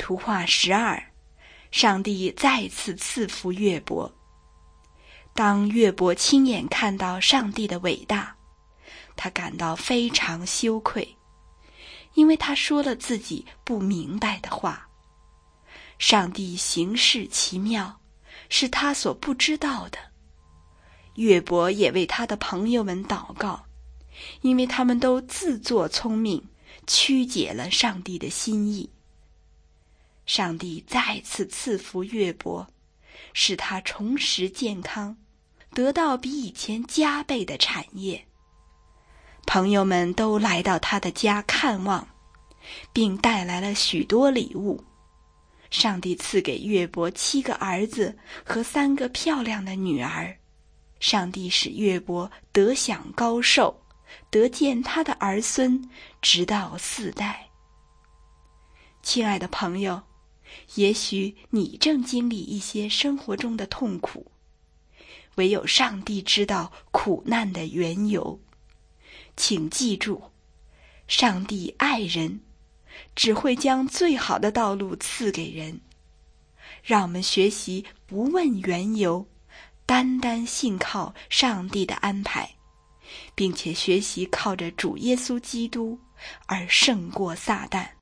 图画12，上帝再次赐福约伯。当约伯亲眼看到上帝的伟大，他感到非常羞愧，因为他说了自己不明白的话。上帝行事奇妙，是他所不知道的。约伯也为他的朋友们祷告，因为他们都自作聪明，曲解了上帝的心意。上帝再次赐福约伯，使他重拾健康，得到比以前加倍的产业。朋友们都来到他的家看望，并带来了许多礼物。上帝赐给约伯7个儿子和3个漂亮的女儿。上帝使约伯得享高寿，得见他的儿孙，直到4代。亲爱的朋友，也许你正经历一些生活中的痛苦，唯有上帝知道苦难的缘由。请记住，上帝爱人，只会将最好的道路赐给人。让我们学习不问缘由，单单信靠上帝的安排，并且学习靠着主耶稣基督而胜过撒旦。